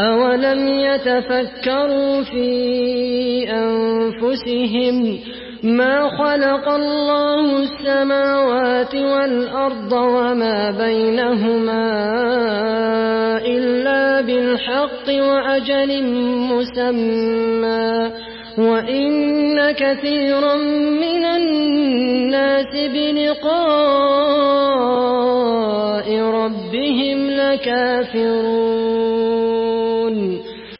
أولم يتفكروا في أنفسهم ما خلق الله السماوات والأرض وما بينهما إلا بالحق وأجل مسمى وإن كثيرا من الناس بلقاء ربهم لكافرون